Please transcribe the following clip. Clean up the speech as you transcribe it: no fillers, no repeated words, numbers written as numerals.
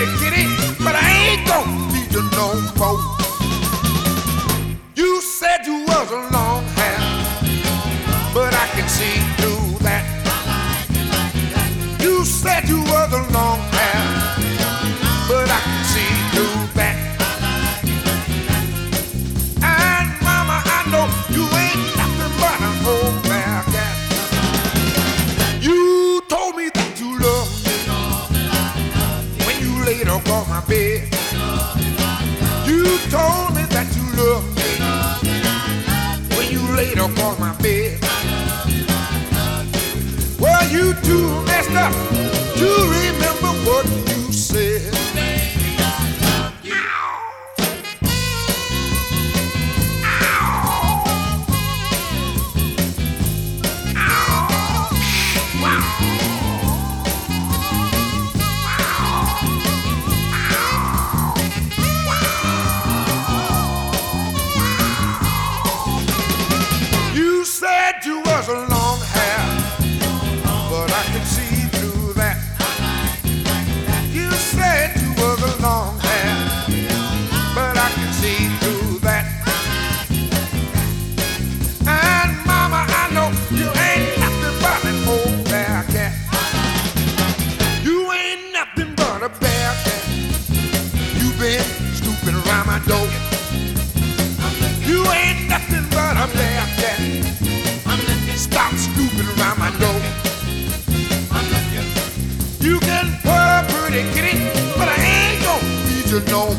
pretty kitty, but I ain't gonna feed you no more. You said you was a long hair, but I can see through that. You said you was a long hair, but I can see through that. And mama, I know you ain't nothing but an old bear cat. You told me that you loved me when you laid across my bed. You told me that you loved me when you laid across my bed. Well, you too messed up to remember what you said. You said you was a long hair, but I can see through that. You said you was a long hair, but I can see through that. And mama, I know you ain't nothing but an old bear cat. You ain't nothing but a bear cat. You been snooping around my door. You ain't nothing but a bear cat. Stop snooping around my door. You can put a pretty kitty, but I ain't gonna feed you no